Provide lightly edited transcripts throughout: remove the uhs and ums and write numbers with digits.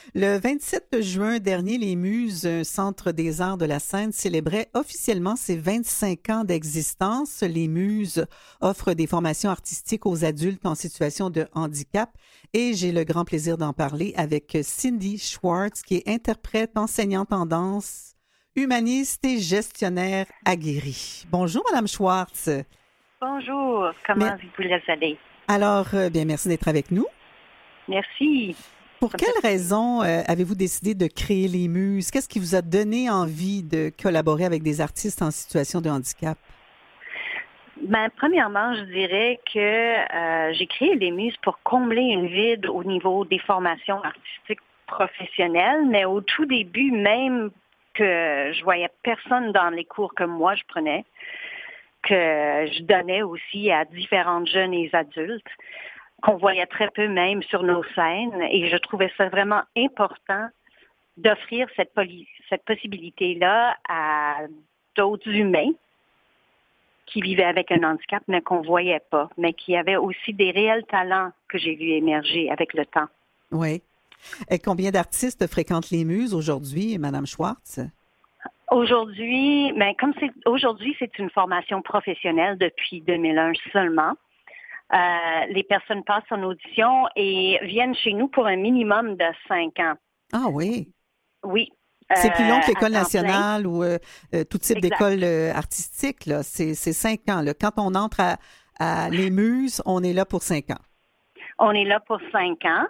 Le 27 juin dernier, les Muses, un centre des arts de la scène, célébrait officiellement ses 25 ans d'existence. Les Muses offrent des formations artistiques aux adultes en situation de handicap et j'ai le grand plaisir d'en parler avec Cindy Schwartz, qui est interprète, enseignante en danse, humaniste et gestionnaire aguerrie. Bonjour, Madame Schwartz. Bonjour, comment vous allez? Alors, bien, merci d'être avec nous. Merci. Pour quelle raison avez-vous décidé de créer les Muses? Qu'est-ce qui vous a donné envie de collaborer avec des artistes en situation de handicap? Ben, premièrement, je dirais que j'ai créé les Muses pour combler une vide au niveau des formations artistiques professionnelles, mais au tout début, même que je voyais personne dans les cours que moi je prenais, que je donnais aussi à différentes jeunes et adultes, qu'on voyait très peu même sur nos scènes, et je trouvais ça vraiment important d'offrir cette possibilité-là à d'autres humains qui vivaient avec un handicap, mais qu'on ne voyait pas, mais qui avaient aussi des réels talents que j'ai vu émerger avec le temps. Oui. Et combien d'artistes fréquentent les Muses aujourd'hui, Madame Schwartz? Aujourd'hui, aujourd'hui, c'est une formation professionnelle depuis 2001 seulement. Les personnes passent en audition et viennent chez nous pour un minimum de 5 ans. Ah oui? Oui. C'est plus long que l'École à temps nationale plein. ou tout type Exact. d'école artistique. Là. C'est 5 ans. Là. Quand on entre à les Muses, on est là pour 5 ans. On est là pour 5 ans.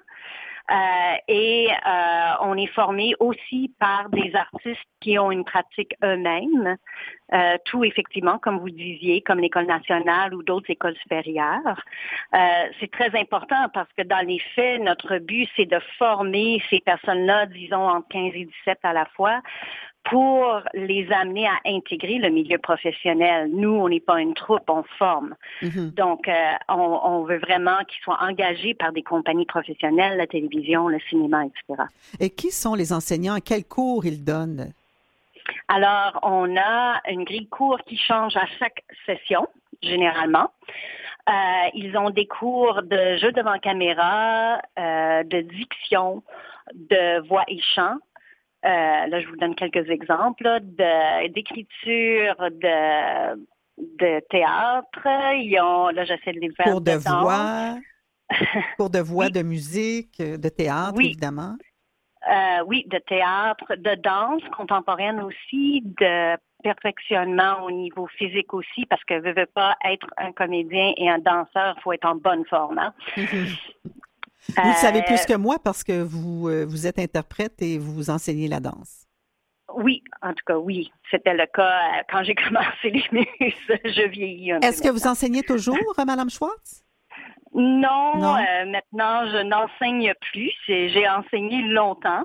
On est formé aussi par des artistes qui ont une pratique eux-mêmes, tout effectivement, comme vous disiez, comme l'École nationale ou d'autres écoles supérieures. C'est très important parce que dans les faits, notre but, c'est de former ces personnes-là, disons, entre 15 et 17 à la fois, pour les amener à intégrer le milieu professionnel. Nous, on n'est pas une troupe, on forme. Mm-hmm. Donc, on veut vraiment qu'ils soient engagés par des compagnies professionnelles, la télévision, le cinéma, etc. Et qui sont les enseignants? Quels cours ils donnent? Alors, on a une grille de cours qui change à chaque session, généralement. Ils ont des cours de jeu devant caméra, de diction, de voix et chant. Là, je vous donne quelques exemples d'écriture, de théâtre. Ils ont, là, j'essaie de les faire Cours de voix, cours de voix, oui. de musique, de théâtre, oui. évidemment. Oui, de théâtre, de danse contemporaine aussi, de perfectionnement au niveau physique aussi, parce que veut pas être un comédien et un danseur, il faut être en bonne forme. Hein? Vous le savez plus que moi parce que vous êtes interprète et vous enseignez la danse. Oui, en tout cas, oui. C'était le cas quand j'ai commencé les Muses. Je vieillis un peu. Est-ce que vous enseignez toujours, Madame Schwartz? Non, Non? maintenant, je n'enseigne plus. J'ai enseigné longtemps.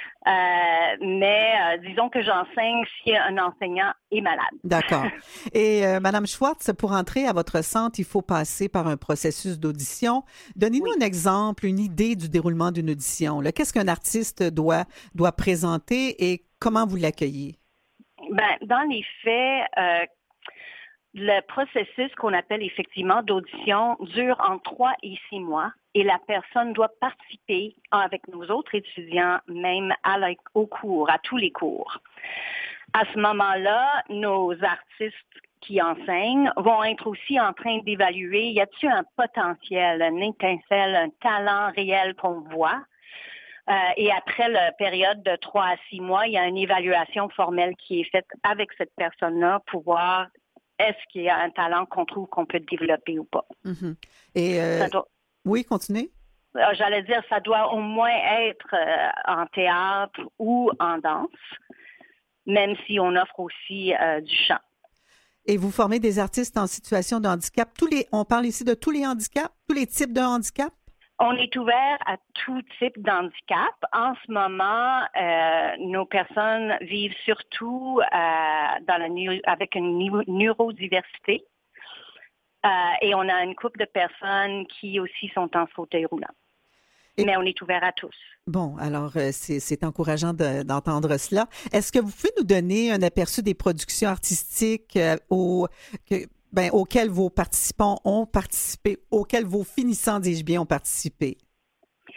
Mais disons que j'enseigne si un enseignant est malade. D'accord. Et Madame Schwartz, pour entrer à votre centre, il faut passer par un processus d'audition. Donnez-nous un exemple, une idée du déroulement d'une audition. Là. Qu'est-ce qu'un artiste doit présenter et comment vous l'accueillez? Ben, dans les faits, le processus qu'on appelle effectivement d'audition dure entre 3 et 6 mois et la personne doit participer avec nos autres étudiants même au cours, à tous les cours. À ce moment-là, nos artistes qui enseignent vont être aussi en train d'évaluer, y a-t-il un potentiel, une étincelle, un talent réel qu'on voit? Et après la période de 3 à 6 mois, il y a une évaluation formelle qui est faite avec cette personne-là pour voir est-ce qu'il y a un talent qu'on trouve qu'on peut développer ou pas. Mm-hmm. Et oui, continuez. J'allais dire, ça doit au moins être en théâtre ou en danse, même si on offre aussi du chant. Et vous formez des artistes en situation de handicap. On parle ici de tous les handicaps, tous les types de handicap? On est ouvert à tout type d'handicap. En ce moment, nos personnes vivent surtout avec une neurodiversité. Et on a une couple de personnes qui aussi sont en fauteuil roulant. Mais on est ouvert à tous. Bon, alors c'est encourageant d'entendre cela. Est-ce que vous pouvez nous donner un aperçu des productions artistiques auxquelles vos participants ont participé, auxquelles vos finissants, dis-je bien, ont participé?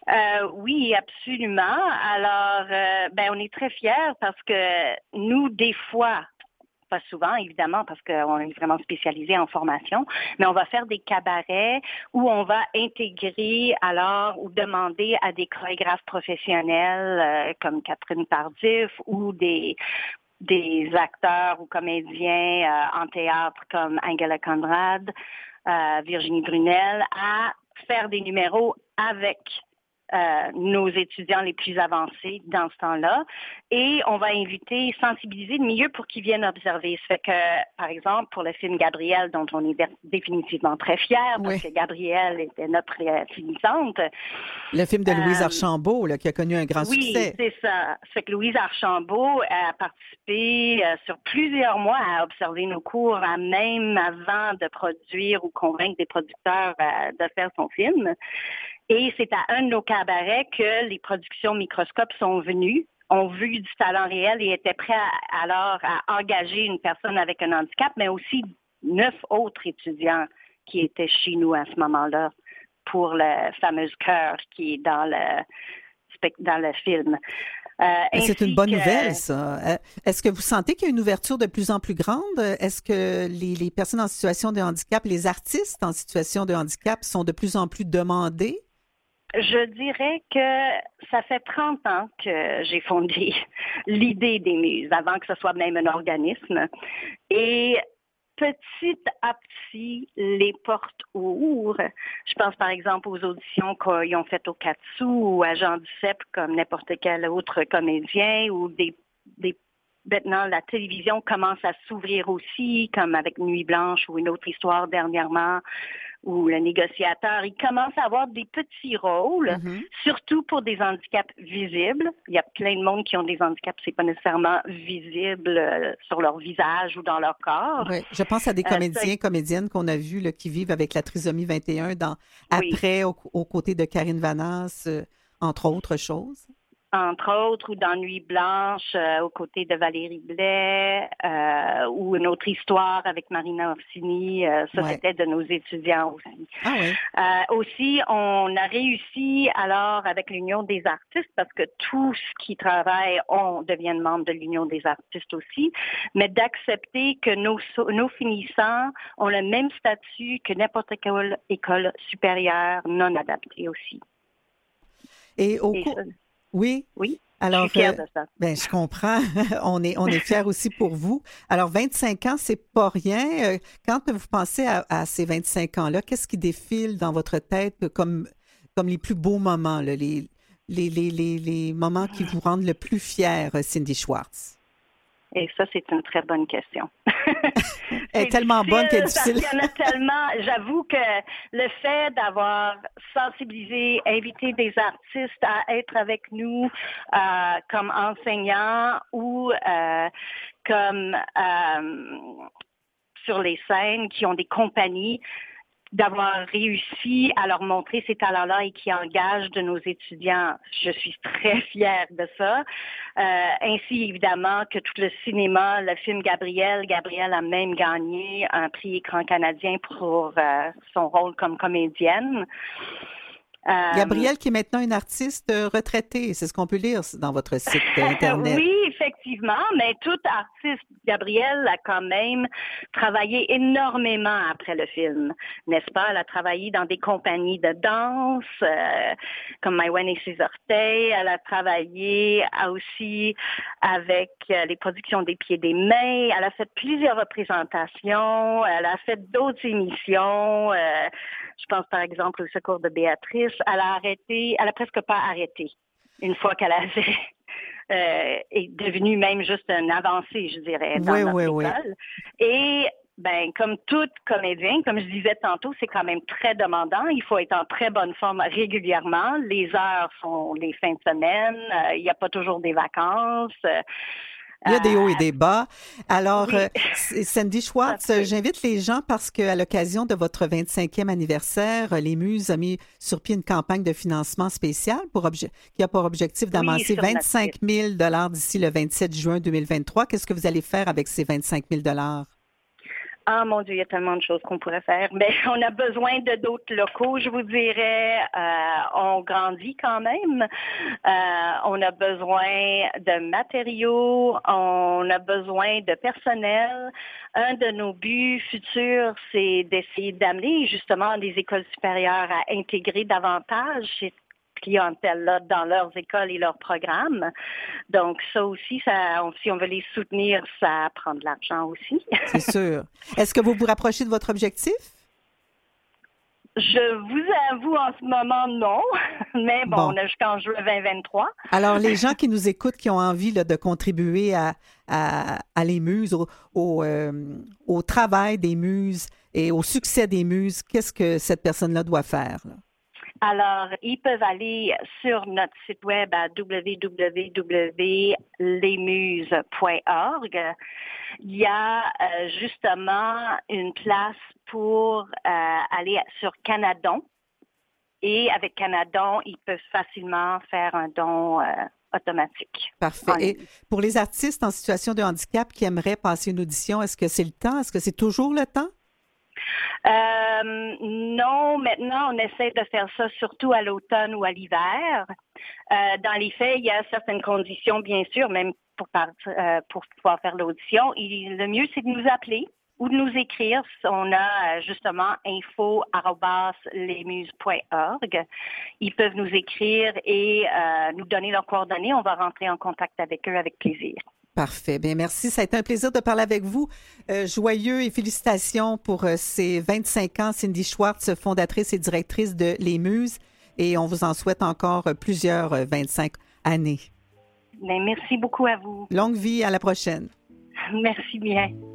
Oui, absolument. Alors, on est très fiers parce que nous, des fois, pas souvent, évidemment, parce qu'on est vraiment spécialisé en formation, mais on va faire des cabarets où on va intégrer alors ou demander à des chorégraphes professionnels comme Catherine Tardif ou des acteurs ou comédiens en théâtre comme Angela Conrad, Virginie Brunel, à faire des numéros avec nos étudiants les plus avancés dans ce temps-là. Et on va inviter, sensibiliser le milieu pour qu'ils viennent observer. Ça fait que, par exemple, pour le film Gabrielle, dont on est définitivement très fiers, parce que Gabrielle était notre finissante. Le film de Louise Archambault, là, qui a connu un grand succès. Oui, c'est ça. Ça fait que Louise Archambault a participé sur plusieurs mois à observer nos cours, même avant de produire ou convaincre des producteurs de faire son film. Et c'est à un de nos cabarets que les productions Microscope sont venues, ont vu du talent réel et étaient prêts alors à engager une personne avec un handicap, mais aussi 9 autres étudiants qui étaient chez nous à ce moment-là pour le fameux chœur qui est dans le film. C'est une bonne nouvelle, ça. Est-ce que vous sentez qu'il y a une ouverture de plus en plus grande? Est-ce que les personnes en situation de handicap, les artistes en situation de handicap sont de plus en plus demandés? Je dirais que ça fait 30 ans que j'ai fondé l'idée des Muses, avant que ce soit même un organisme. Et petit à petit, les portes ouvrent. Je pense par exemple aux auditions qu'ils ont faites au Katsu ou à Jean Duceppe comme n'importe quel autre comédien ou maintenant, la télévision commence à s'ouvrir aussi, comme avec Nuit Blanche ou une autre histoire dernièrement, où le négociateur, il commence à avoir des petits rôles, surtout pour des handicaps visibles. Il y a plein de monde qui ont des handicaps, c'est pas nécessairement visible sur leur visage ou dans leur corps. Oui, je pense à des comédiens, comédiennes qu'on a vus là, qui vivent avec la trisomie 21 après, aux côtés de Karine Vanasse, entre autres choses. Entre autres, ou dans Nuit Blanche, aux côtés de Valérie Blais, ou une autre histoire avec Marina Orsini. C'était de nos étudiants aussi. Ah oui. Aussi, on a réussi alors avec l'Union des artistes, parce que tous qui travaillent deviennent membres de l'Union des artistes aussi, mais d'accepter que nos finissants ont le même statut que n'importe quelle école supérieure non adaptée aussi. Oui. Alors, je suis fière de ça. Je comprends. on est fiers aussi pour vous. Alors, 25 ans, c'est pas rien. Quand vous pensez à ces 25 ans-là, qu'est-ce qui défile dans votre tête comme les plus beaux moments, là, les moments qui vous rendent le plus fier, Cindy Schwartz? Et ça, c'est une très bonne question. Elle est tellement bonne qu'elle est difficile. Parce qu'il y en a tellement. J'avoue que le fait d'avoir sensibilisé, invité des artistes à être avec nous comme enseignants ou comme sur les scènes qui ont des compagnies, d'avoir réussi à leur montrer ces talents-là et qui engagent de nos étudiants. Je suis très fière de ça. Ainsi, évidemment, que tout le cinéma, le film Gabrielle a même gagné un prix Écran canadien pour son rôle comme comédienne. Gabrielle, qui est maintenant une artiste retraitée, c'est ce qu'on peut lire dans votre site Internet. Oui, effectivement, mais toute artiste, Gabrielle a quand même travaillé énormément après le film, n'est-ce pas? Elle a travaillé dans des compagnies de danse, comme Maïwenn et ses orteils. Elle a travaillé aussi avec les productions des Pieds et des Mains. Elle a fait plusieurs représentations. Elle a fait d'autres émissions. Je pense par exemple au Secours de Béatrice. Elle a presque pas arrêté une fois qu'elle est devenue même juste une avancée, je dirais, dans notre école. Et comme tout comédien, comme je disais tantôt, c'est quand même très demandant. Il faut être en très bonne forme régulièrement. Les heures sont les fins de semaine. Il n'y a pas toujours des vacances. Il y a des hauts et des bas. Alors, Cindy Schwartz, j'invite les gens parce qu'à l'occasion de votre 25e anniversaire, les Muses a mis sur pied une campagne de financement spécial qui a pour objectif d'amasser 25 000 d'ici le 27 juin 2023. Qu'est-ce que vous allez faire avec ces 25 000 ? Ah mon Dieu, il y a tellement de choses qu'on pourrait faire. Mais on a besoin de d'autres locaux, je vous dirais. On grandit quand même. On a besoin de matériaux, on a besoin de personnel. Un de nos buts futurs, c'est d'essayer d'amener justement les écoles supérieures à intégrer davantage cette clientèle-là dans leurs écoles et leurs programmes. Donc, ça aussi, si on veut les soutenir, ça prend de l'argent aussi. C'est sûr. Est-ce que vous vous rapprochez de votre objectif? Je vous avoue, en ce moment, non. Mais bon, on a jusqu'en juin 2023. Alors, les gens qui nous écoutent, qui ont envie là, de contribuer à les muses, au travail des muses et au succès des muses, qu'est-ce que cette personne-là doit faire, là? Alors, ils peuvent aller sur notre site web à www.lesmuses.org. Il y a justement une place pour aller sur Canadon. Et avec Canadon, ils peuvent facilement faire un don automatique. Parfait. Et pour les artistes en situation de handicap qui aimeraient passer une audition, est-ce que c'est le temps? Est-ce que c'est toujours le temps? Non, maintenant, on essaie de faire ça surtout à l'automne ou à l'hiver. Dans les faits, il y a certaines conditions, bien sûr, même pour pouvoir faire l'audition. Le mieux, c'est de nous appeler ou de nous écrire. On a justement info@lesmuses.org. Ils peuvent nous écrire et nous donner leurs coordonnées. On va rentrer en contact avec eux avec plaisir. Parfait. Bien, merci. Ça a été un plaisir de parler avec vous. Joyeux et félicitations pour ces 25 ans. Cindy Schwartz, fondatrice et directrice de Les Muses. Et on vous en souhaite encore plusieurs 25 années. Bien, merci beaucoup à vous. Longue vie. À la prochaine. Merci bien.